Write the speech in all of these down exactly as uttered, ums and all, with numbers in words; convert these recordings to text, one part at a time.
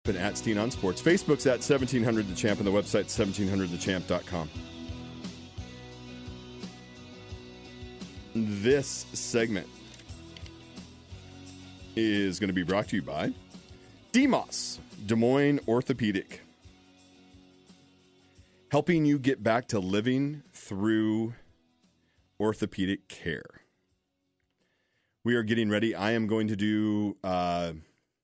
At Steen on Sports. Facebook's at seventeen hundred The Champ and the website's seventeen hundred the champ dot com. This segment is going to be brought to you by D M O S, Des Moines Orthopedic. Helping you get back to living through orthopedic care. We are getting ready. I am going to do... Uh,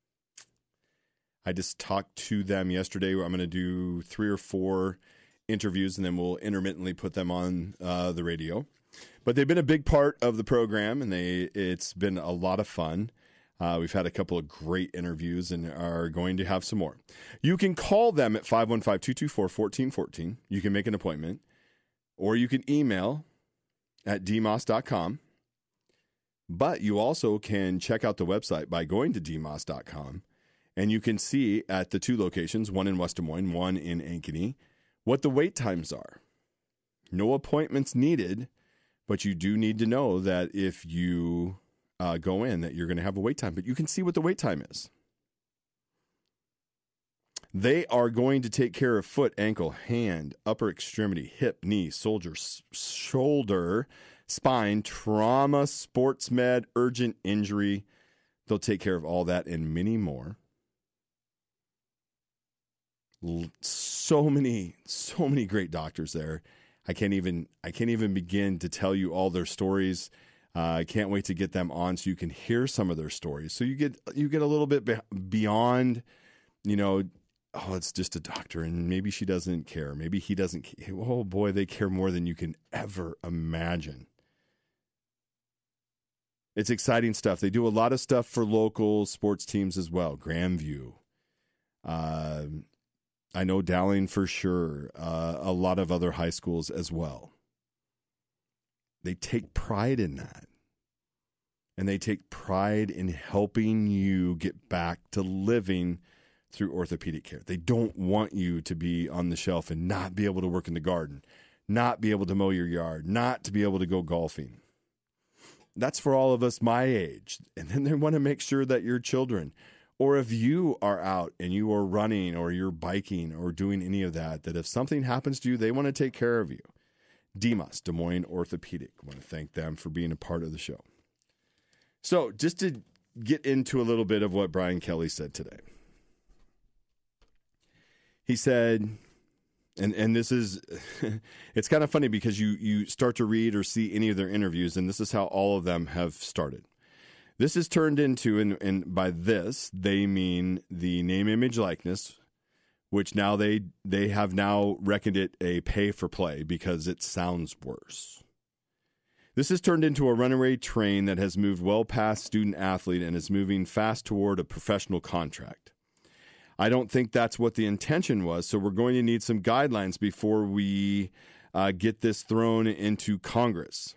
I just talked to them yesterday. I'm going to do three or four interviews, and then we'll intermittently put them on uh, the radio. But they've been a big part of the program, and they it's been a lot of fun. Uh, we've had a couple of great interviews and are going to have some more. You can call them at five one five, two two four, one four one four. You can make an appointment, or you can email at d m o s dot com. But you also can check out the website by going to d m o s dot com. And you can see at the two locations, one in West Des Moines, one in Ankeny, what the wait times are. No appointments needed, but you do need to know that if you uh, go in that you're going to have a wait time. But you can see what the wait time is. They are going to take care of foot, ankle, hand, upper extremity, hip, knee, soldier, s- shoulder, spine, trauma, sports med, urgent injury. They'll take care of all that and many more. So many, so many great doctors there. I can't even, I can't even begin to tell you all their stories. Uh, I can't wait to get them on so you can hear some of their stories. So you get, you get a little bit be- beyond, you know, oh, it's just a doctor and maybe she doesn't care. Maybe he doesn't care. Oh boy, they care more than you can ever imagine. It's exciting stuff. They do a lot of stuff for local sports teams as well. Grandview, uh, I know Dowling for sure, uh, a lot of other high schools as well. They take pride in that. And they take pride in helping you get back to living through orthopedic care. They don't want you to be on the shelf and not be able to work in the garden, not be able to mow your yard, not to be able to go golfing. That's for all of us my age. And then they want to make sure that your children, or if you are out and you are running or you're biking or doing any of that, that if something happens to you, they want to take care of you. D M O S, Des Moines Orthopedic. I want to thank them for being a part of the show. So just to get into a little bit of what Brian Kelly said today. He said, and, and this is, it's kind of funny because you, you start to read or see any of their interviews, and this is how all of them have started. This is turned into, and, and by this, they mean the name, image, likeness, which now they they have now reckoned it a pay for play because it sounds worse. This has turned into a runaway train that has moved well past student athlete and is moving fast toward a professional contract. I don't think that's what the intention was, so we're going to need some guidelines before we uh, get this thrown into Congress.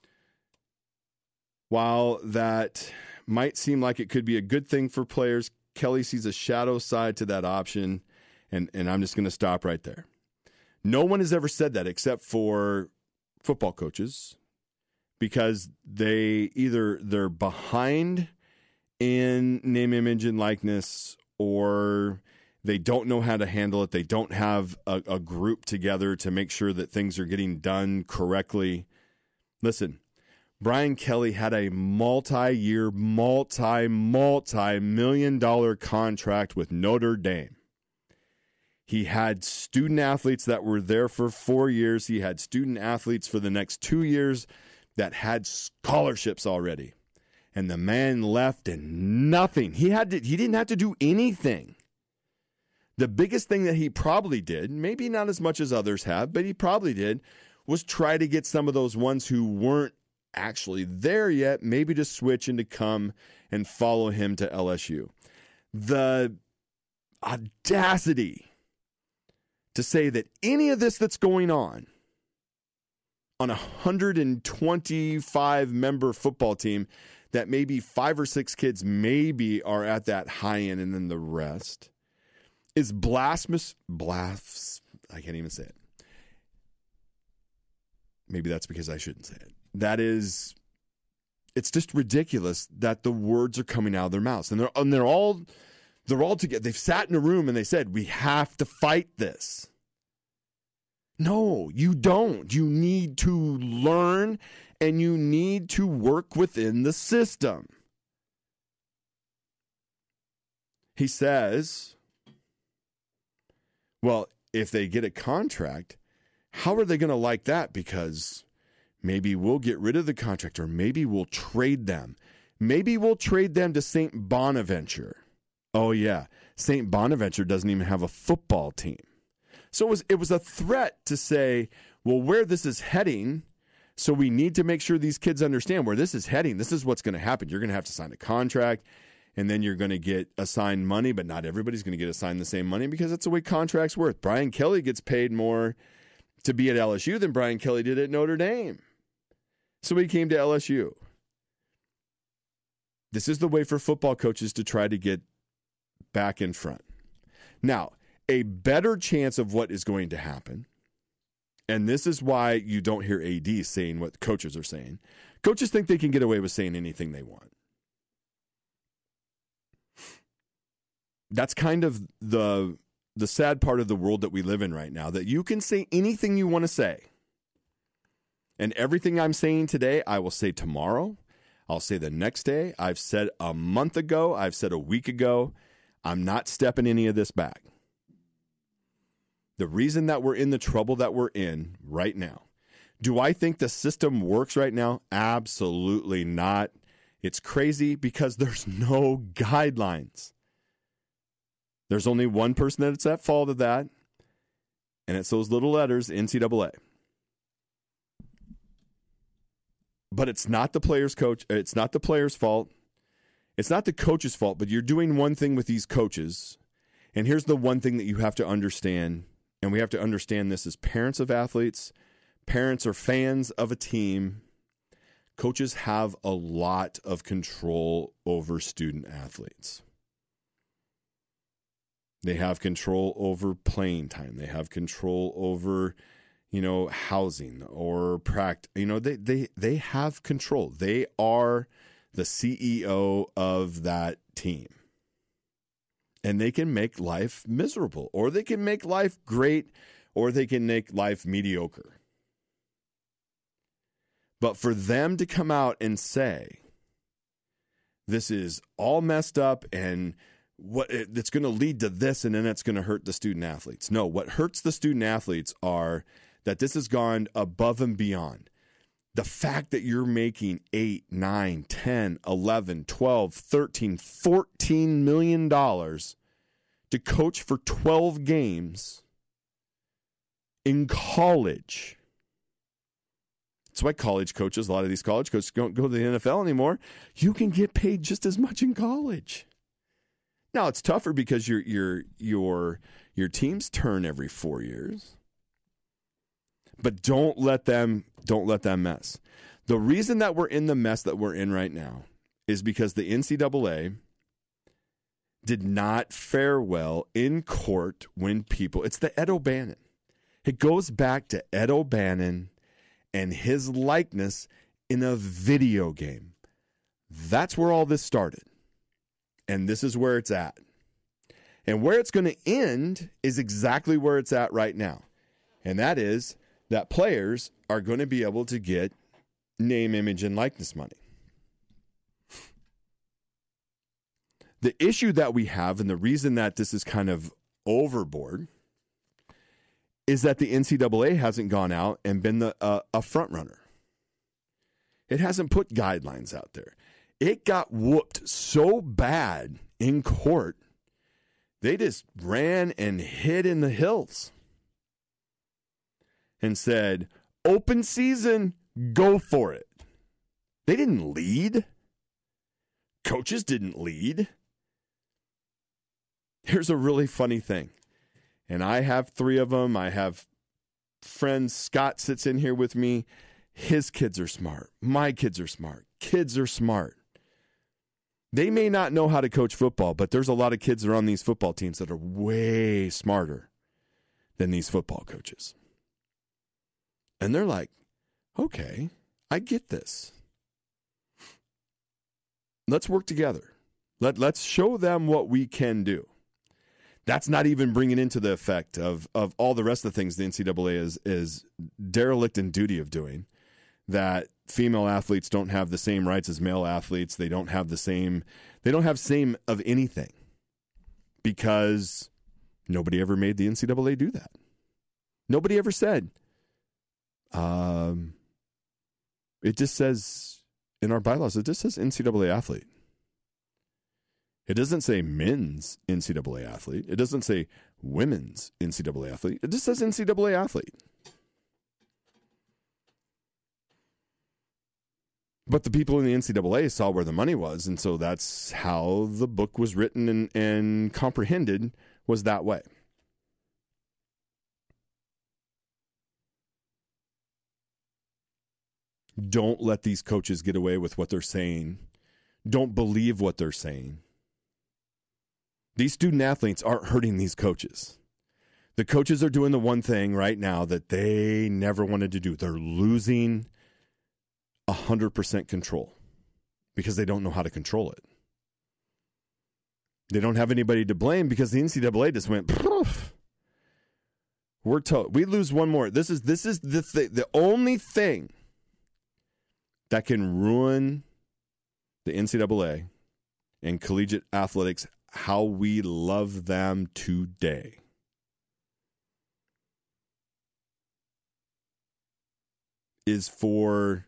While that might seem like it could be a good thing for players, Kelly sees a shadow side to that option, and, and I'm just going to stop right there. No one has ever said that except for football coaches, because they either they're behind in name, image, and likeness, or they don't know how to handle it. They don't have a, a group together to make sure that things are getting done correctly. Listen, Brian Kelly had a multi-year, multi, multi-million dollar contract with Notre Dame. He had student athletes that were there for four years. He had student athletes for the next two years that had scholarships already. And the man left and nothing. He had to, he didn't have to do anything. The biggest thing that he probably did, maybe not as much as others have, but he probably did, was try to get some of those ones who weren't actually there yet, maybe to switch and to come and follow him to L S U. The audacity to say that any of this that's going on on a one hundred twenty-five member football team, that maybe five or six kids maybe are at that high end and then the rest, is blasphemous. Blas, I can't even say it. Maybe that's because I shouldn't say it. That is, it's just ridiculous that the words are coming out of their mouths. And they're, and they're all They're all together. They've sat in a room and they said, we have to fight this. No, you don't. You need to learn and you need to work within the system. He says, well, if they get a contract, how are they going to like that? Because maybe we'll get rid of the contract, or maybe we'll trade them. Maybe we'll trade them to Saint Bonaventure. Oh, yeah. Saint Bonaventure doesn't even have a football team. So it was, it was a threat to say, well, where this is heading, so we need to make sure these kids understand where this is heading. This is what's going to happen. You're going to have to sign a contract, and then you're going to get assigned money, but not everybody's going to get assigned the same money because that's the way contracts work. Brian Kelly gets paid more to be at L S U than Brian Kelly did at Notre Dame. So he came to L S U. This is the way for football coaches to try to get back in front. Now, a better chance of what is going to happen, and this is why you don't hear A Ds saying what coaches are saying. Coaches think they can get away with saying anything they want. That's kind of the, the sad part of the world that we live in right now, that you can say anything you want to say. And everything I'm saying today, I will say tomorrow. I'll say the next day. I've said a month ago. I've said a week ago. I'm not stepping any of this back. The reason that we're in the trouble that we're in right now. Do I think the system works right now? Absolutely not. It's crazy because there's no guidelines. There's only one person that's at fault of that, and it's those little letters, N C double A. But it's not the player's coach. It's not the player's fault. It's not the coach's fault, but you're doing one thing with these coaches. And here's the one thing that you have to understand, and we have to understand this as parents of athletes, parents or fans of a team. Coaches have a lot of control over student athletes. They have control over playing time. They have control over, you know, housing or practice. You know, they they they have control. They are the C E O of that team. And they can make life miserable, or they can make life great, or they can make life mediocre. But for them to come out and say, this is all messed up and what it's going to lead to this, and then it's going to hurt the student athletes. No, what hurts the student athletes are that this has gone above and beyond. The fact that you're making eight, nine, ten, eleven, twelve, thirteen, fourteen million dollars to coach for twelve games in college. That's why college coaches, a lot of these college coaches don't go to the N F L anymore. You can get paid just as much in college. Now it's tougher because your your your your teams turn every four years. But don't let them don't let them mess. The reason that we're in the mess that we're in right now is because the N C double A did not fare well in court when people. It's the Ed O'Bannon. It goes back to Ed O'Bannon and his likeness in a video game. That's where all this started. And this is where it's at. And where it's going to end is exactly where it's at right now. And that is that players are going to be able to get name, image, and likeness money. The issue that we have, and the reason that this is kind of overboard, is that the N C double A hasn't gone out and been the, uh, a front runner. It hasn't put guidelines out there. It got whooped so bad in court, they just ran and hid in the hills and said, open season, go for it. They didn't lead. Coaches didn't lead. Here's a really funny thing. And I have three of them. I have friends. Scott sits in here with me. His kids are smart. My kids are smart. Kids are smart. They may not know how to coach football, but there's a lot of kids that are on these football teams that are way smarter than these football coaches. And they're like, okay, I get this. Let's work together. Let, let's show them what we can do. That's not even bringing into the effect of, of all the rest of the things the N C double A is, is derelict in duty of doing, that female athletes don't have the same rights as male athletes. They don't have the same, they don't have same of anything because nobody ever made the N C double A do that. Nobody ever said, um, it just says in our bylaws, it just says N C double A athlete. It doesn't say men's N C double A athlete. It doesn't say women's N C double A athlete. It just says N C double A athlete. But the people in the N C double A saw where the money was, and so that's how the book was written and, and comprehended, was that way. Don't let these coaches get away with what they're saying. Don't believe what they're saying. These student athletes aren't hurting these coaches. The coaches are doing the one thing right now that they never wanted to do. They're losing one hundred percent control because they don't know how to control it. They don't have anybody to blame because the N C double A just went, poof. We're told we lose one more. This is this is the th- the only thing that can ruin the N C double A and collegiate athletics, how we love them today. Is for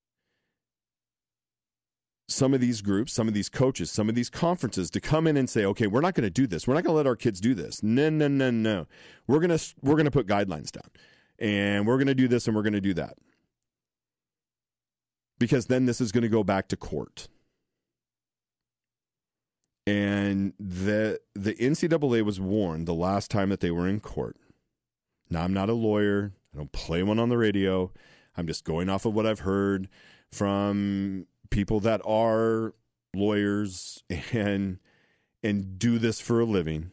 some of these groups, some of these coaches, some of these conferences to come in and say, okay, we're not going to do this. We're not going to let our kids do this. No, no, no, no. We're going to we're going to put guidelines down. And we're going to do this and we're going to do that. Because then this is going to go back to court. And the the N C double A was warned the last time that they were in court. Now, I'm not a lawyer. I don't play one on the radio. I'm just going off of what I've heard from people that are lawyers and and do this for a living.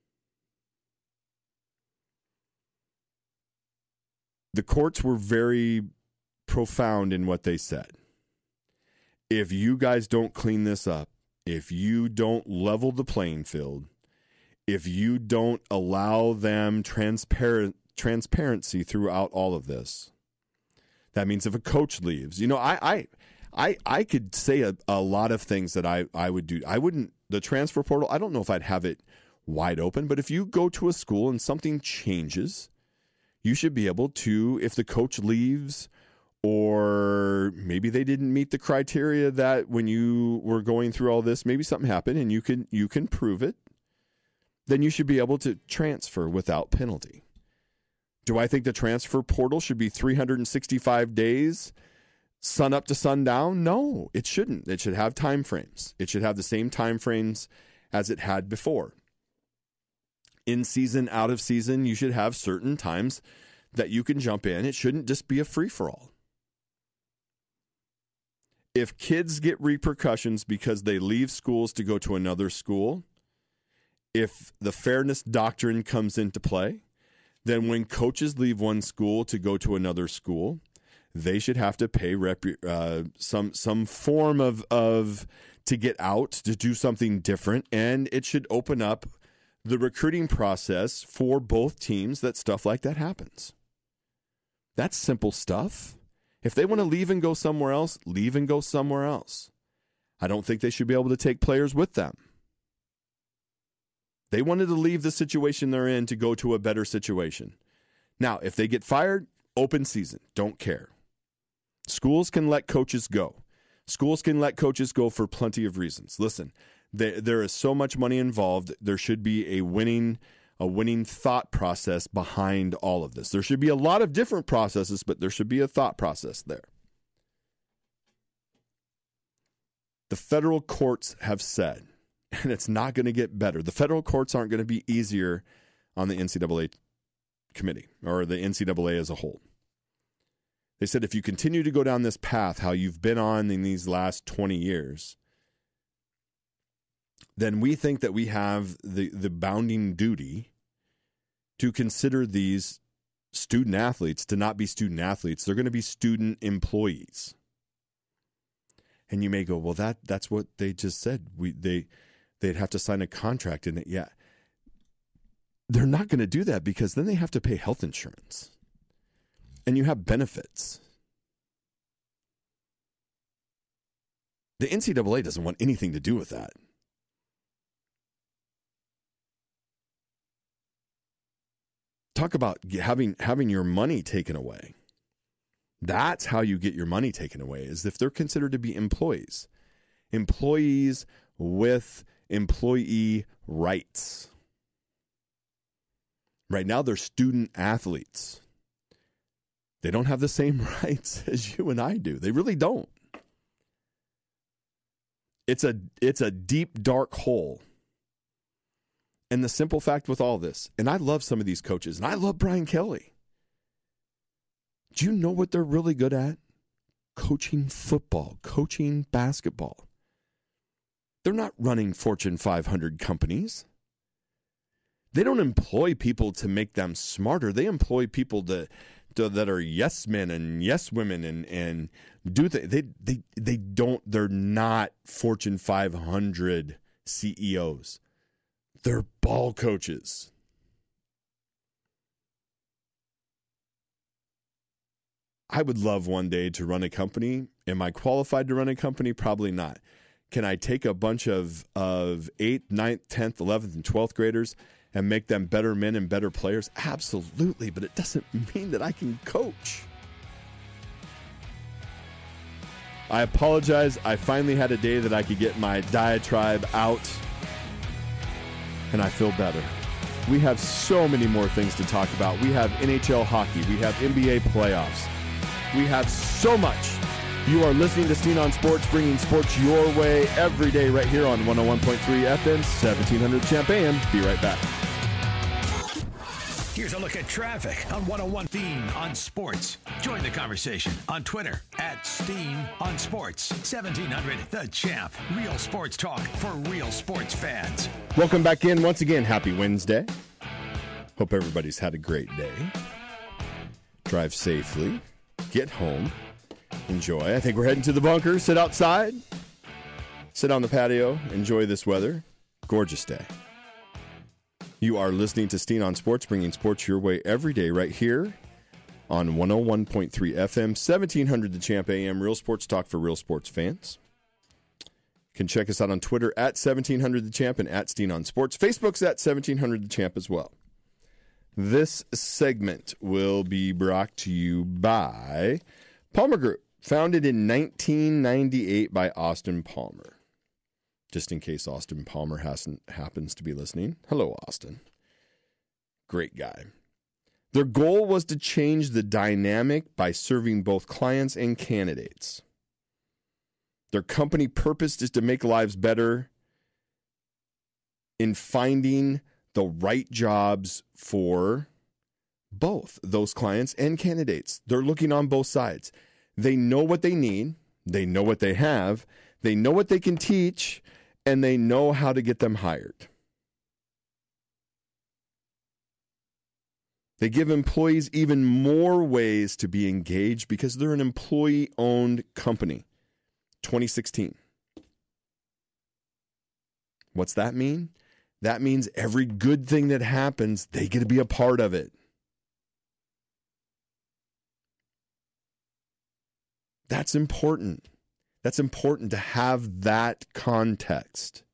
The courts were very profound in what they said. If you guys don't clean this up, if you don't level the playing field, if you don't allow them transparent transparency throughout all of this, that means if a coach leaves, you know, I I I, I could say a, a lot of things that I, I would do. I wouldn't, the transfer portal, I don't know if I'd have it wide open, but if you go to a school and something changes, you should be able to, if the coach leaves, or maybe they didn't meet the criteria that when you were going through all this, maybe something happened and you can you can prove it, then you should be able to transfer without penalty. Do I think the transfer portal should be three hundred sixty-five days, sun up to sundown? No, it shouldn't. It should have time frames. It should have the same time frames as it had before. In season, out of season, you should have certain times that you can jump in. It shouldn't just be a free-for-all. If kids get repercussions because they leave schools to go to another school, if the fairness doctrine comes into play, then when coaches leave one school to go to another school, they should have to pay rep, uh, some some form of of to get out, to do something different, and it should open up the recruiting process for both teams that stuff like that happens. That's simple stuff. If they want to leave and go somewhere else, leave and go somewhere else. I don't think they should be able to take players with them. They wanted to leave the situation they're in to go to a better situation. Now, if they get fired, open season. Don't care. Schools can let coaches go. Schools can let coaches go for plenty of reasons. Listen, there, there is so much money involved. There should be a winning a winning thought process behind all of this. There should be a lot of different processes, but there should be a thought process there. The federal courts have said, and it's not going to get better, the federal courts aren't going to be easier on the N C double A committee or the N C double A as a whole. They said if you continue to go down this path, how you've been on in these last twenty years, then we think that we have the, the bounding duty to consider these student athletes to not be student athletes. They're going to be student employees. And you may go, well, that that's what they just said. We they they'd have to sign a contract in it. Yeah. They're not going to do that because then they have to pay health insurance. And you have benefits. The N C double A doesn't want anything to do with that. Talk about having having your money taken away. That's how you get your money taken away, is if they're considered to be employees. Employees with employee rights. Right now, they're student athletes. They don't have the same rights as you and I do. They really don't. It's a it's a deep, dark hole. And the simple fact with all this, and I love some of these coaches, and I love Brian Kelly. Do you know what they're really good at? Coaching football, coaching basketball. They're not running Fortune five hundred companies. They don't employ people to make them smarter. They employ people to, to that are yes men and yes women and and do th- they they they don't. They're not Fortune five hundred C E Os. They're ball coaches. I would love one day to run a company. Am I qualified to run a company? Probably not. Can I take a bunch of, of eighth, ninth, tenth, eleventh, and twelfth graders and make them better men and better players? Absolutely, but it doesn't mean that I can coach. I apologize. I finally had a day that I could get my diatribe out, and I feel better. We have so many more things to talk about. We have N H L hockey. We have N B A playoffs. We have so much. You are listening to Steen on Sports, bringing sports your way every day right here on one oh one point three F M, seventeen hundred Champ A M. Be right back. Here's a look at traffic on one oh one Steen on Sports. Join the conversation on Twitter at Steen on Sports. seventeen hundred The Champ. Real sports talk for real sports fans. Welcome back in once again. Happy Wednesday. Hope everybody's had a great day. Drive safely. Get home. Enjoy. I think we're heading to the bunker. Sit outside. Sit on the patio. Enjoy this weather. Gorgeous day. You are listening to Steen on Sports, bringing sports your way every day right here on one oh one point three F M, seventeen hundred The Champ A M, real sports talk for real sports fans. You can check us out on Twitter at seventeen hundred The Champ and at Steen on Sports. Facebook's at seventeen hundred The Champ as well. This segment will be brought to you by Palmer Group, founded in nineteen ninety-eight by Austin Palmer. Just in case Austin Palmer hasn't happens to be listening. Hello, Austin. Great guy. Their goal was to change the dynamic by serving both clients and candidates. Their company purpose is to make lives better in finding the right jobs for both those clients and candidates. They're looking on both sides. They know what they need. They know what they have. They know what they can teach. And they know how to get them hired. They give employees even more ways to be engaged because they're an employee-owned company. twenty sixteen. What's that mean? That means every good thing that happens, they get to be a part of it. That's important. That's important to have that context.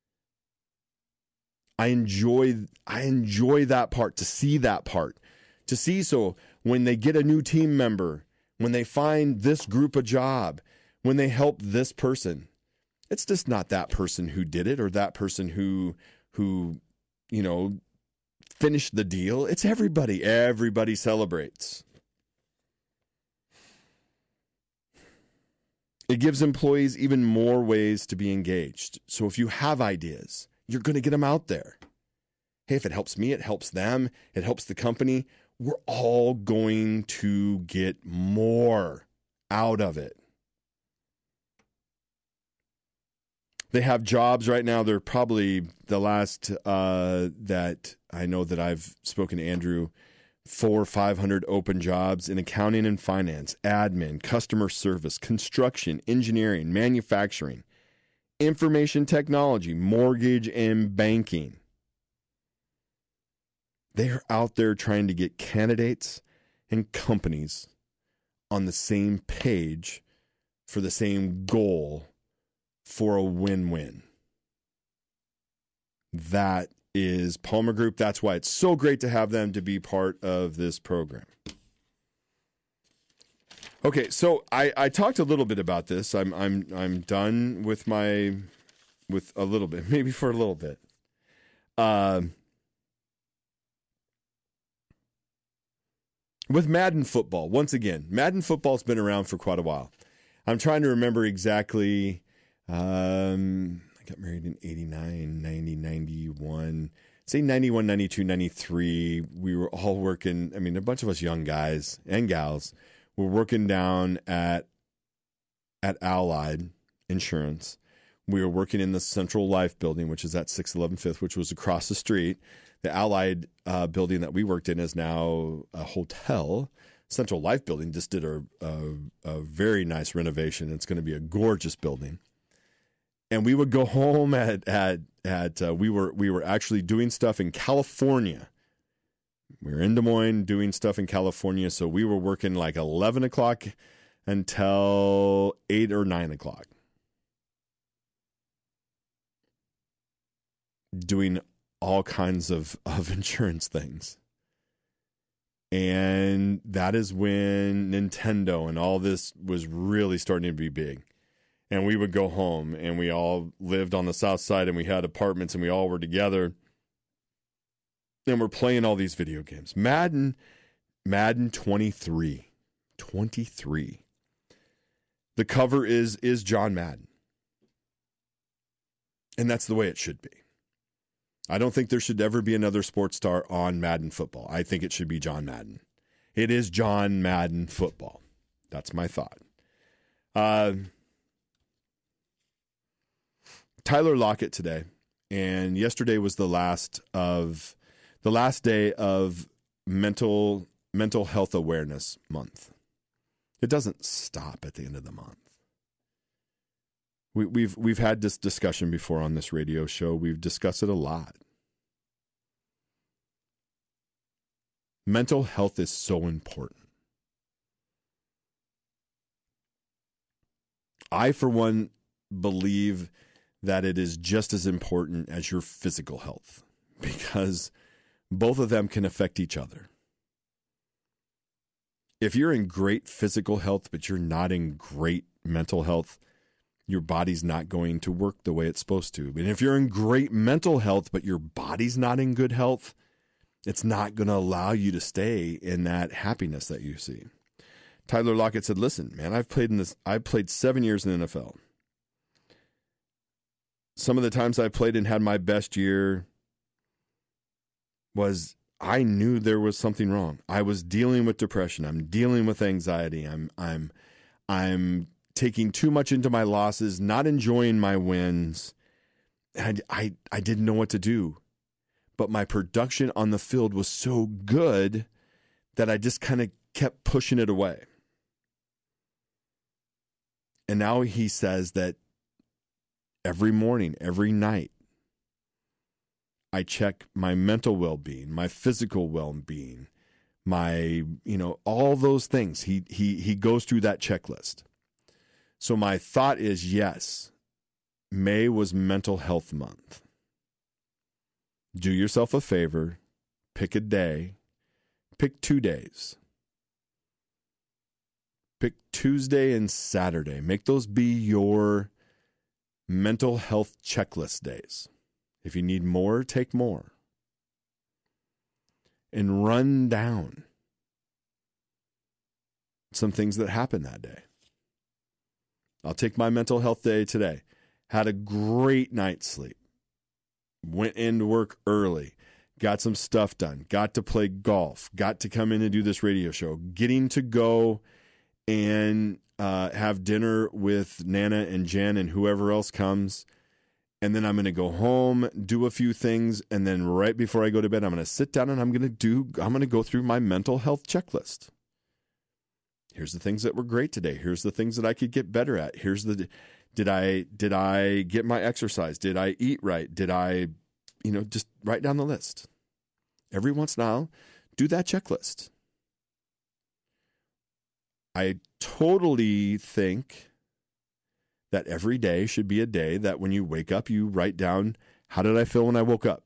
I enjoy I enjoy that part, to see that part. To see so when they get a new team member, when they find this group a job, when they help this person, it's just not that person who did it or that person who who, you know, finished the deal. It's everybody. Everybody celebrates. It gives employees even more ways to be engaged. So if you have ideas, you're going to get them out there. Hey, if it helps me, it helps them, it helps the company. We're all going to get more out of it. They have jobs right now. They're probably the last uh, that I know that I've spoken to Andrew four or five hundred open jobs in accounting and finance, admin, customer service, construction, engineering, manufacturing, information technology, mortgage, and banking. They are out there trying to get candidates and companies on the same page for the same goal for a win-win. That is Palmer Group. That's why it's so great to have them to be part of this program. Okay, so I, I talked a little bit about this. I'm I'm I'm done with my with a little bit, maybe for a little bit. Um, with Madden football, once again, Madden football's been around for quite a while. I'm trying to remember exactly. Um, I got married in eighty-nine, ninety, ninety-one. Say ninety-one, ninety-two, ninety-three. We were all working. I mean, a bunch of us young guys and gals were working down at at Allied Insurance. We were working in the Central Life building, which is at six eleven Fifth, which was across the street. The Allied uh, building that we worked in is now a hotel. Central Life building just did a, a, a very nice renovation. It's going to be a gorgeous building. And we would go home at at at uh, we were we were actually doing stuff in California. We were in Des Moines doing stuff in California, so we were working like eleven o'clock until eight or nine o'clock, doing all kinds of, of insurance things. And that is when Nintendo and all this was really starting to be big. And we would go home, and we all lived on the south side, and we had apartments, and we all were together. And we're playing all these video games. Madden, Madden twenty-three. twenty-three. The cover is is John Madden. And that's the way it should be. I don't think there should ever be another sports star on Madden football. I think it should be John Madden. It is John Madden football. That's my thought. Uh, Tyler Lockett today, and yesterday was the last of the last day of mental mental health awareness month. It doesn't stop at the end of the month. We, we've we've had this discussion before on this radio show. We've discussed it a lot. Mental health is so important. I, for one, believe that it is just as important as your physical health, because both of them can affect each other. If you're in great physical health, but you're not in great mental health, your body's not going to work the way it's supposed to. And if you're in great mental health, but your body's not in good health, it's not going to allow you to stay in that happiness that you see. Tyler Lockett said, listen, man, I've played in this. I've played seven years in the N F L. Some of the times I played and had my best year was I knew there was something wrong. I was dealing with depression. I'm dealing with anxiety. I'm I'm I'm taking too much into my losses, not enjoying my wins. And I, I, I didn't know what to do. But my production on the field was so good that I just kind of kept pushing it away. And now he says that every morning, every night, I check my mental well-being, my physical well-being, my, you know, all those things. He he he goes through that checklist. So my thought is, yes, May was Mental Health Month. Do yourself a favor, pick a day, pick two days. Pick Tuesday and Saturday. Make those be your mental health checklist days. If you need more, take more. And run down some things that happened that day. I'll take my mental health day today. Had a great night's sleep. Went into work early. Got some stuff done. Got to play golf. Got to come in and do this radio show. Getting to go and uh, have dinner with Nana and Jen and whoever else comes. And then I'm going to go home, do a few things, and then right before I go to bed, I'm going to sit down and I'm going to do, I'm going to go through my mental health checklist. Here's the things that were great today. Here's the things that I could get better at. Here's the, did I, did I get my exercise? Did I eat right? Did I, you know, just write down the list. Every once in a while, do that checklist. I totally think that every day should be a day that when you wake up, you write down, how did I feel when I woke up?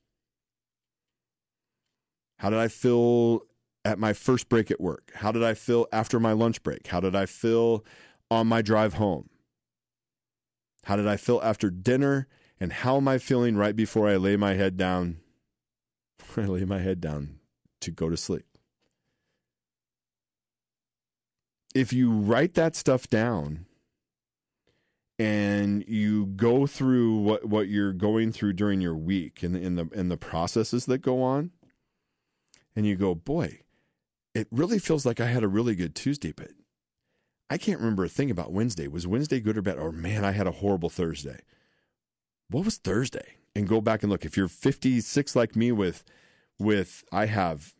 How did I feel at my first break at work? How did I feel after my lunch break? How did I feel on my drive home? How did I feel after dinner? And how am I feeling right before I lay my head down? I lay my head down to go to sleep. If you write that stuff down, and you go through what, what you're going through during your week and in the in the processes that go on, and you go, boy, it really feels like I had a really good Tuesday, but I can't remember a thing about Wednesday. Was Wednesday good or bad? Or man, I had a horrible Thursday. What was Thursday? And go back and look. If you're fifty-six like me with with I have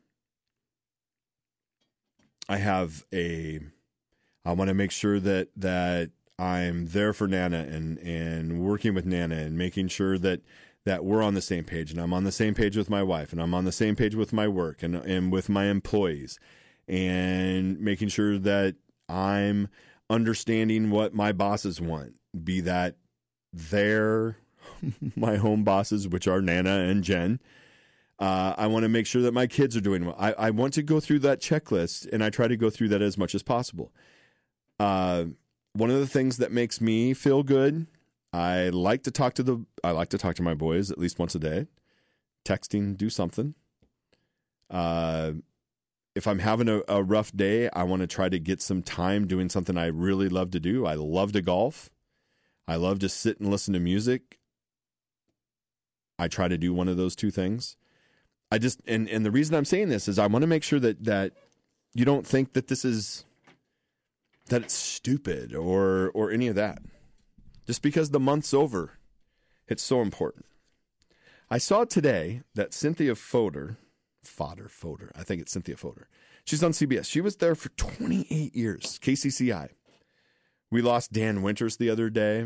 I have a I want to make sure that that I'm there for Nana and, and working with Nana and making sure that, that we're on the same page, and I'm on the same page with my wife, and I'm on the same page with my work and, and with my employees, and making sure that I'm understanding what my bosses want, be that they're my home bosses, which are Nana and Jen. Uh, I want to make sure that my kids are doing well. I, I want to go through that checklist, and I try to go through that as much as possible. Uh, One of the things that makes me feel good, I like to talk to the, I like to talk to my boys at least once a day. Texting, do something. Uh, if I'm having a, a rough day, I want to try to get some time doing something I really love to do. I love to golf. I love to sit and listen to music. I try to do one of those two things. I just, and, and the reason I'm saying this is I want to make sure that, that you don't think that this is, that it's stupid or or any of that. Just because the month's over, it's so important. I saw today that Cynthia Fodor, Fodor, Fodor, I think it's Cynthia Fodor. She's on C B S. She was there for twenty-eight years, K C C I. We lost Dan Winters the other day.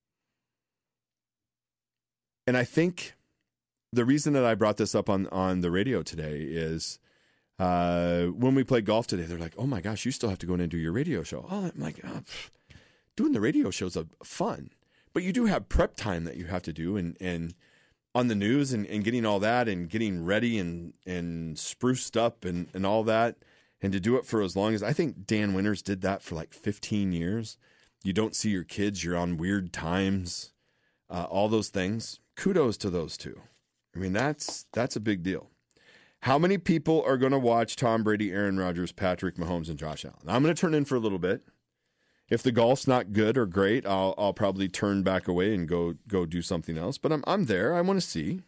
And I think the reason that I brought this up on, on the radio today is Uh, when we played golf today, they're like, oh my gosh, you still have to go in and do your radio show. Oh, I'm like, oh, doing the radio show is fun. But you do have prep time that you have to do and, and on the news and, and getting all that and getting ready and, and spruced up and, and all that. And to do it for as long as, I think Dan Winters did that for like fifteen years. You don't see your kids, you're on weird times, uh, all those things. Kudos to those two. I mean, that's that's a big deal. How many people are going to watch Tom Brady, Aaron Rodgers, Patrick Mahomes, and Josh Allen? I'm going to turn in for a little bit. If the golf's not good or great, I'll I'll probably turn back away and go go do something else. But I'm I'm there. I want to see.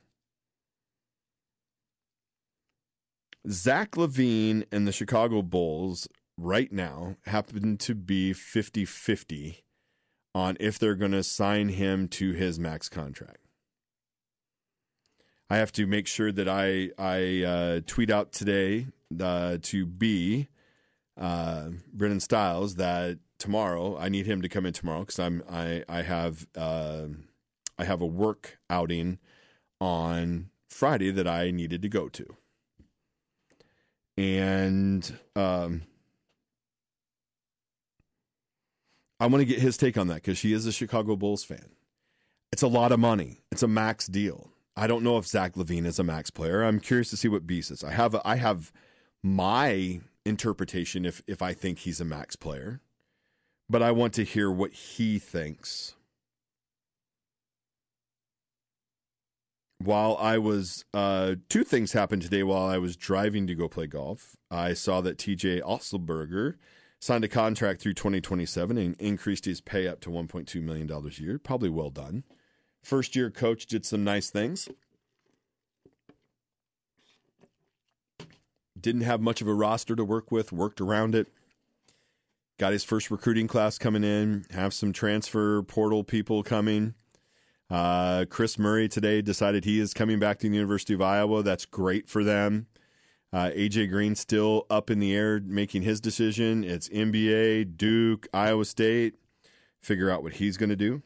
Zach LaVine and the Chicago Bulls right now happen to be fifty-fifty on if they're going to sign him to his max contract. I have to make sure that I I uh, tweet out today uh, to B, uh, Brennan Stiles, that tomorrow I need him to come in tomorrow because I'm I I have uh, I have a work outing on Friday that I needed to go to, and um, I want to get his take on that because he is a Chicago Bulls fan. It's a lot of money. It's a max deal. I don't know if Zach LaVine is a max player. I'm curious to see what B says. I have a, I have my interpretation if if I think he's a max player, but I want to hear what he thinks. While I was, uh, two things happened today while I was driving to go play golf. I saw that T J Otzelberger signed a contract through twenty twenty-seven and increased his pay up to one point two million dollars a year. Probably well done. First year coach did some nice things. Didn't have much of a roster to work with, worked around it. Got his first recruiting class coming in, have some transfer portal people coming. Uh, Chris Murray today decided he is coming back to the University of Iowa. That's great for them. Uh, A J Green still up in the air making his decision. It's N B A, Duke, Iowa State. Figure out what he's going to do.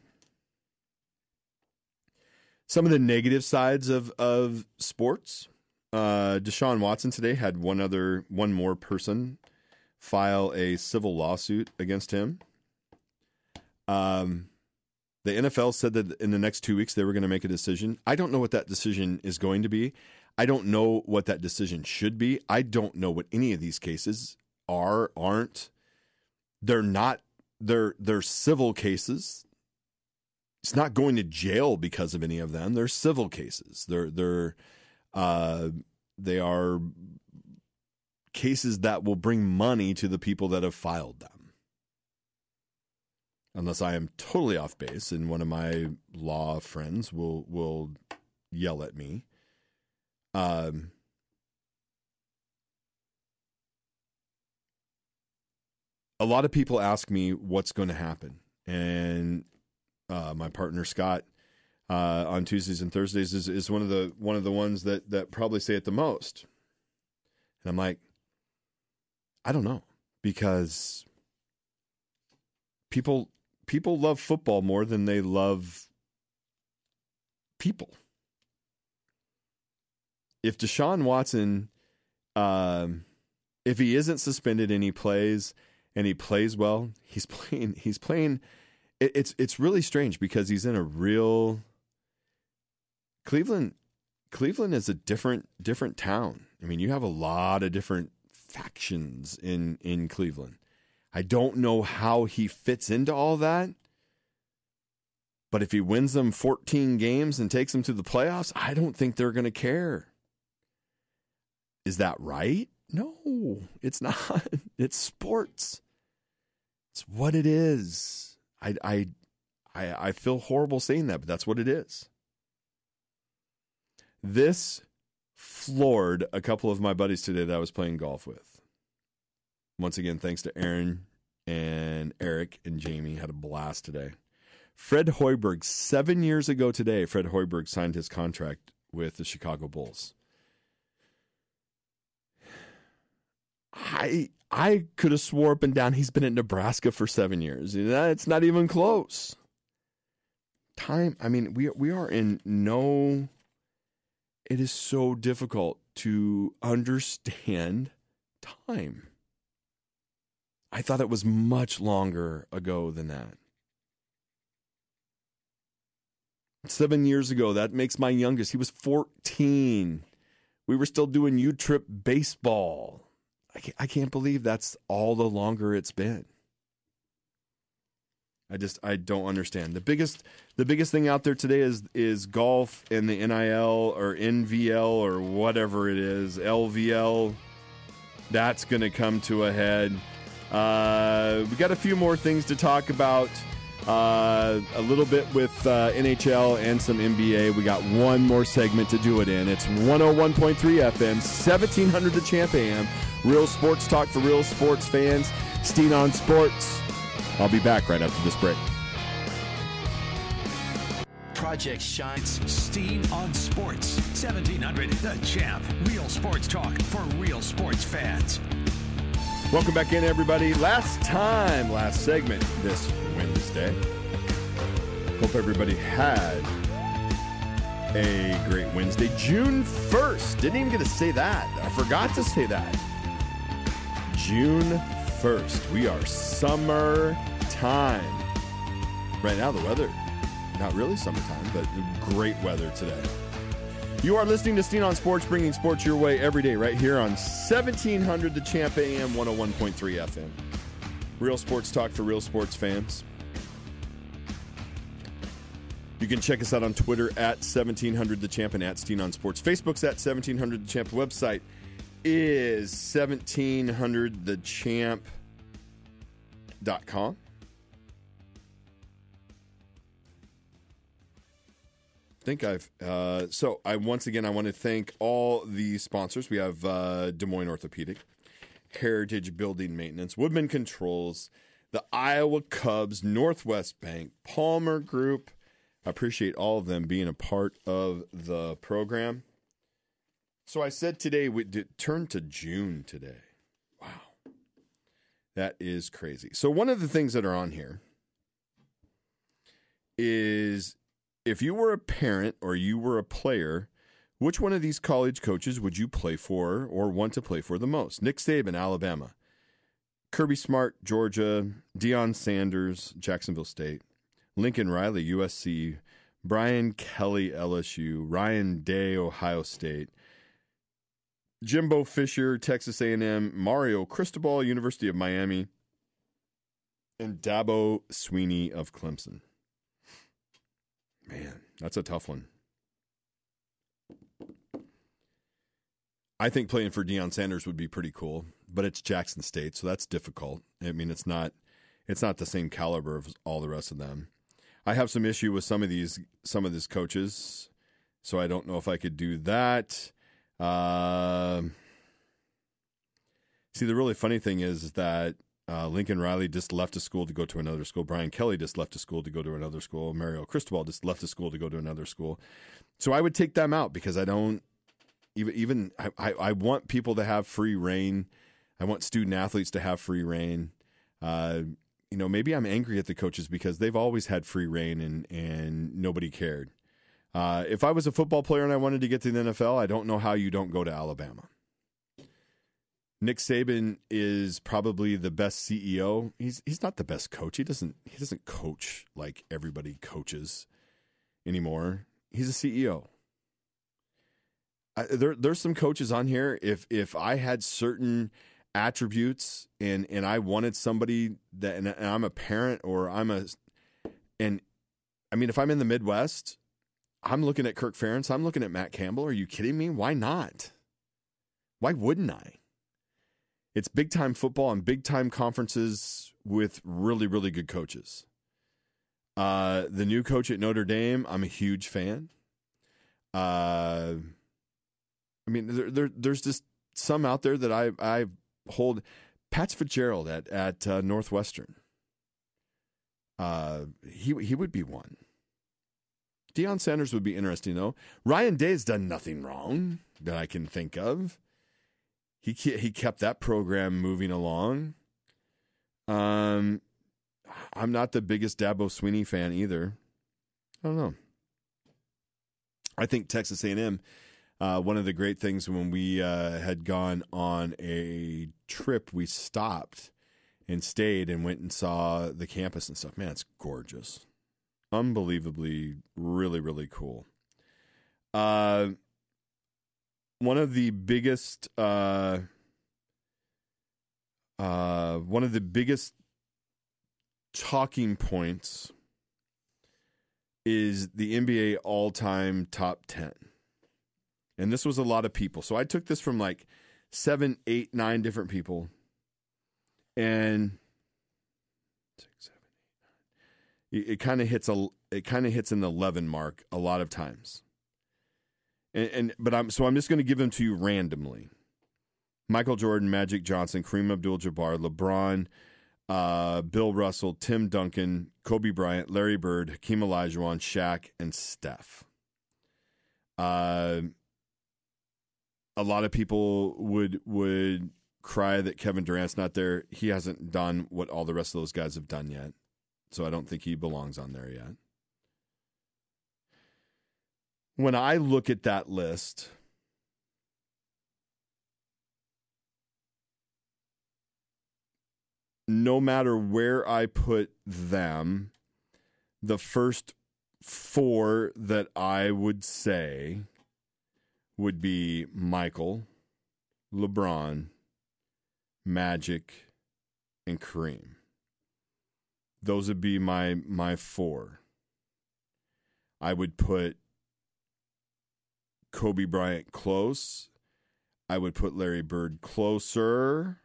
Some of the negative sides of, of sports. Uh, Deshaun Watson today had one other, one more person file a civil lawsuit against him. Um, the N F L said that in the next two weeks they were going to make a decision. I don't know what that decision is going to be. I don't know what that decision should be. I don't know what any of these cases are, aren't. They're not, they're, they're civil cases. It's not going to jail because of any of them. They're civil cases. They're, they're, uh, they are cases that will bring money to the people that have filed them. Unless I am totally off base and one of my law friends will, will yell at me. Um, a lot of people ask me what's going to happen. And uh, my partner, Scott, uh, on Tuesdays and Thursdays is, is one of the one of the ones that, that probably say it the most. And I'm like, I don't know. Because people people love football more than they love people. If Deshaun Watson, um, if he isn't suspended and he plays and he plays well, he's playing. He's playing. It, it's it's really strange because he's in a real Cleveland. Cleveland is a different different town. I mean, you have a lot of different factions in in Cleveland. I don't know how he fits into all that. But if he wins them fourteen games and takes them to the playoffs, I don't think they're going to care. Is that right? No, it's not. It's sports. It's what it is. I, I, I, I feel horrible saying that, but that's what it is. This floored a couple of my buddies today that I was playing golf with. Once again, thanks to Aaron and Eric and Jamie. Had a blast today. Fred Hoiberg, seven years ago today, Fred Hoiberg signed his contract with the Chicago Bulls. I I could have swore up and down he's been at Nebraska for seven years. It's not even close. Time, I mean, we we are in no... It is so difficult to understand time. I thought it was much longer ago than that. Seven years ago, that makes my youngest. He was fourteen. We were still doing U-Trip baseball. I can't, I can't believe that's all the longer it's been. I just, I don't understand. The biggest, the biggest thing out there today is, is golf and the N I L or N V L or whatever it is, L V L. That's going to come to a head. Uh, we got a few more things to talk about. Uh, a little bit with uh, N H L and some N B A. We got one more segment to do it in. It's one oh one point three F M, seventeen hundred The Champ A M. Real sports talk for real sports fans. Steen on Sports. I'll be back right after this break. Project Shines. Steen on Sports. seventeen hundred The Champ. Real sports talk for real sports fans. Welcome back in, everybody. Last time, last segment this Wednesday. Hope everybody had a great Wednesday. June first. Didn't even get to say that. I forgot to say that. June first. We are summertime. Right now, the weather, not really summertime, but great weather today. You are listening to Steen on Sports, bringing sports your way every day right here on seventeen hundred The Champ A M, one oh one point three F M. Real sports talk for real sports fans. You can check us out on Twitter at seventeen hundred The Champ and at Steen on Sports. Facebook's at seventeen hundred The Champ. Website is seventeen hundred the champ dot com. I think I've uh, so I once again I want to thank all the sponsors. We have uh, Des Moines Orthopedic, Heritage Building Maintenance, Woodman Controls, the Iowa Cubs, Northwest Bank, Palmer Group, I appreciate all of them being a part of the program. So I said today, we did turn to June today. Wow. That is crazy. So one of the things that are on here is if you were a parent or you were a player, which one of these college coaches would you play for or want to play for the most? Nick Saban, Alabama. Kirby Smart, Georgia. Deion Sanders, Jacksonville State. Lincoln Riley, U S C. Brian Kelly, L S U. Ryan Day, Ohio State. Jimbo Fisher, Texas A and M. Mario Cristobal, University of Miami. And Dabo Swinney of Clemson. Man, that's a tough one. I think playing for Deion Sanders would be pretty cool, but it's Jackson State, so that's difficult. I mean, it's not it's not the same caliber of all the rest of them. I have some issue with some of these some of these coaches, so I don't know if I could do that. Uh, see, the really funny thing is that uh, Lincoln Riley just left a school to go to another school. Brian Kelly just left a school to go to another school. Mario Cristobal just left a school to go to another school. So I would take them out because I don't. Even, even I, I want people to have free reign. I want student athletes to have free reign. Uh, you know, maybe I'm angry at the coaches because they've always had free reign and, and nobody cared. Uh, if I was a football player and I wanted to get to the N F L, I don't know how you don't go to Alabama. Nick Saban is probably the best C E O. He's he's not the best coach. He doesn't he doesn't coach like everybody coaches anymore. He's a C E O. I, there, there's some coaches on here. If if I had certain attributes and and I wanted somebody that, and, and I'm a parent or I'm a, and I mean, if I'm in the Midwest, I'm looking at Kirk Ferentz. I'm looking at Matt Campbell. Are you kidding me? Why not? Why wouldn't I? It's big time football and big time conferences with really really good coaches. Uh, the new coach at Notre Dame, I'm a huge fan. Uh. I mean, there, there, there's just some out there that I I hold. Pat Fitzgerald at at uh, Northwestern. Uh, he he would be one. Deion Sanders would be interesting though. Ryan Day's done nothing wrong that I can think of. He he kept that program moving along. Um, I'm not the biggest Dabo Swinney fan either. I don't know. I think Texas A and M. Uh, one of the great things when we uh, had gone on a trip, we stopped and stayed and went and saw the campus and stuff. Man, it's gorgeous. Unbelievably, really, really cool. Uh, one of the biggest, uh, uh, one of the biggest talking points is the N B A all-time top ten. And this was a lot of people. So I took this from like seven, eight, nine different people. And six, seven, eight, nine. It, it kind of hits a it kind of hits an eleven mark a lot of times. And, and but I'm so I'm just going to give them to you randomly. Michael Jordan, Magic Johnson, Kareem Abdul-Jabbar, LeBron, uh, Bill Russell, Tim Duncan, Kobe Bryant, Larry Bird, Hakeem Olajuwon, Shaq, and Steph. Uh A lot of people would would cry that Kevin Durant's not there. He hasn't done what all the rest of those guys have done yet. So I don't think he belongs on there yet. When I look at that list, no matter where I put them, the first four that I would say would be Michael, LeBron, Magic, and Kareem. Those would be my my four. I would put Kobe Bryant close. I would put Larry Bird closer.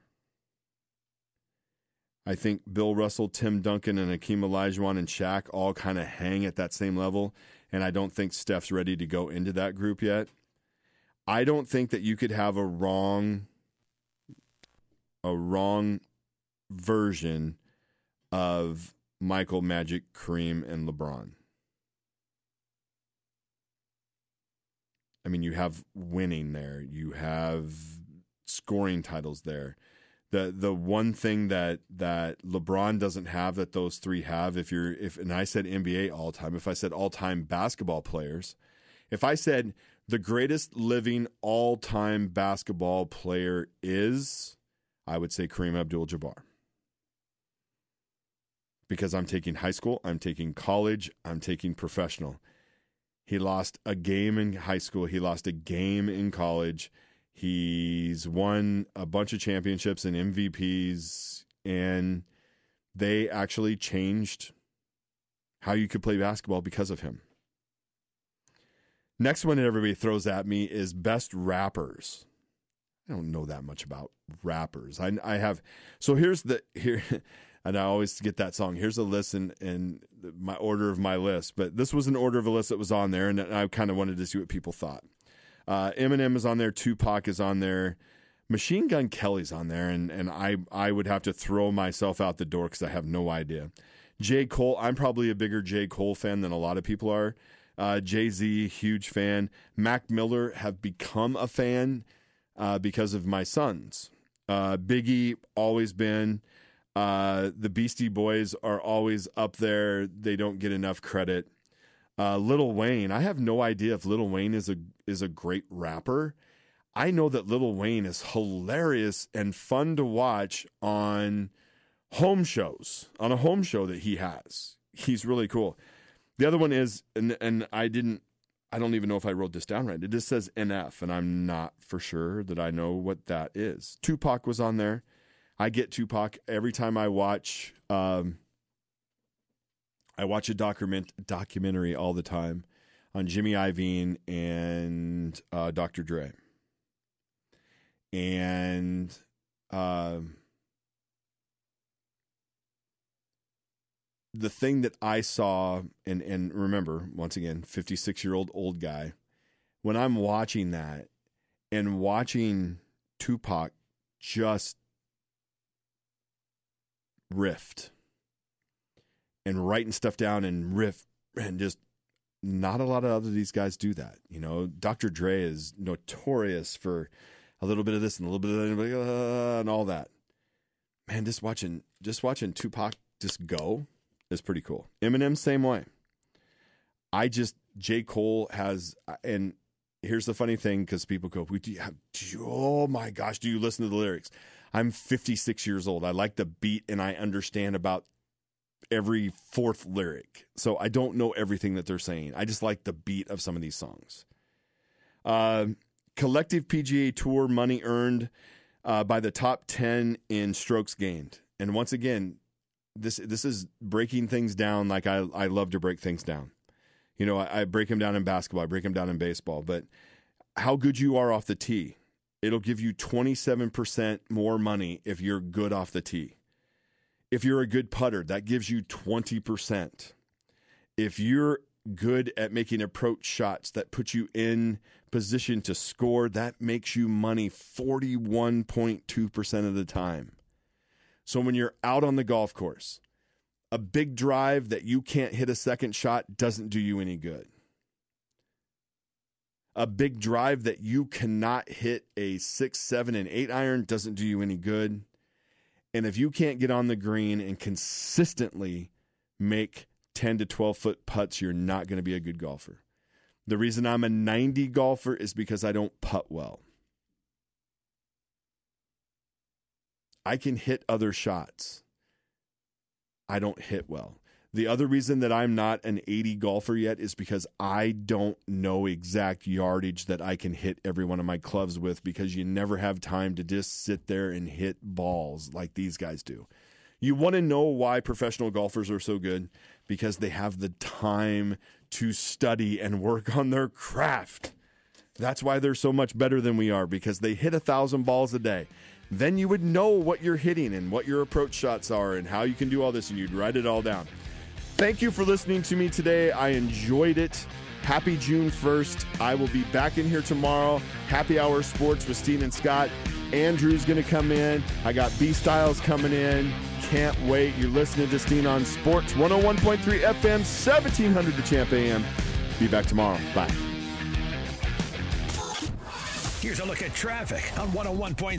I think Bill Russell, Tim Duncan, and Hakeem Olajuwon and Shaq all kind of hang at that same level, and I don't think Steph's ready to go into that group yet. I don't think that you could have a wrong, a wrong version of Michael, Magic, Kareem, and LeBron. I mean, you have winning there. You have scoring titles there. The the one thing that that LeBron doesn't have that those three have, if you're if and I said N B A all time, if I said all time basketball players, if I said the greatest living all time basketball player is, I would say Kareem Abdul-Jabbar. Because I'm taking high school, I'm taking college, I'm taking professional. He lost a game in high school, he lost a game in college. He's won a bunch of championships and M V Ps, and they actually changed how you could play basketball because of him. Next one that everybody throws at me is best rappers. I don't know that much about rappers. I, I have, so here's the, here, and I always get that song. Here's a list and, and my order of my list, but this was an order of a list that was on there, and I kind of wanted to see what people thought. Uh, Eminem is on there. Tupac is on there. Machine Gun Kelly's on there, and, and I, I would have to throw myself out the door because I have no idea. J. Cole, I'm probably a bigger J. Cole fan than a lot of people are. Uh, Jay-Z, huge fan. Mac Miller, have become a fan uh, because of my sons. Uh, Biggie, always been. Uh, the Beastie Boys are always up there. They don't get enough credit. Uh, Lil Wayne, I have no idea if Lil Wayne is a is a great rapper. I know that Lil Wayne is hilarious and fun to watch on home shows, on a home show that he has. He's really cool. The other one is, and and I didn't, I don't even know if I wrote this down right. It just says N F, and I'm not for sure that I know what that is. Tupac was on there. I get Tupac every time I watch. Um, I watch a document documentary all the time on Jimmy Iovine and uh, Doctor Dre. And uh, the thing that I saw, and, and remember, once again, fifty-six-year-old old guy, when I'm watching that and watching Tupac just riffed and writing stuff down and riff, and just not a lot of other these guys do that. You know, Doctor Dre is notorious for a little bit of this and a little bit of that uh, and all that. Man, just watching just watching Tupac just go is pretty cool. Eminem, same way. I just, J. Cole has, and here's the funny thing, because people go, we do you have, oh my gosh, do you listen to the lyrics? I'm fifty-six years old. I like the beat, and I understand about every fourth lyric. So I don't know everything that they're saying. I just like the beat of some of these songs. Uh, collective P G A Tour money earned uh, by the top ten in strokes gained. And once again, this this is breaking things down like I, I love to break things down. You know, I, I break them down in basketball. I break them down in baseball. But how good you are off the tee, it'll give you twenty-seven percent more money if you're good off the tee. If you're a good putter, that gives you twenty percent. If you're good at making approach shots that put you in position to score, that makes you money forty-one point two percent of the time. So when you're out on the golf course, a big drive that you can't hit a second shot doesn't do you any good. A big drive that you cannot hit a six, seven, and eight iron doesn't do you any good. And if you can't get on the green and consistently make ten to twelve foot putts, you're not going to be a good golfer. The reason I'm a ninety golfer is because I don't putt well. I can hit other shots. I don't hit well. The other reason that I'm not an eighty golfer yet is because I don't know exact yardage that I can hit every one of my clubs with, because you never have time to just sit there and hit balls like these guys do. You want to know why professional golfers are so good? Because they have the time to study and work on their craft. That's why they're so much better than we are, because they hit a thousand balls a day. Then you would know what you're hitting and what your approach shots are and how you can do all this, and you'd write it all down. Thank you for listening to me today. I enjoyed it. Happy June first. I will be back in here tomorrow. Happy Hour Sports with Steen and Scott. Andrew's going to come in. I got B-Styles coming in. Can't wait. You're listening to Steen on Sports, one oh one point three F M, seventeen hundred The Champ A M. Be back tomorrow. Bye. Here's a look at traffic on one oh one point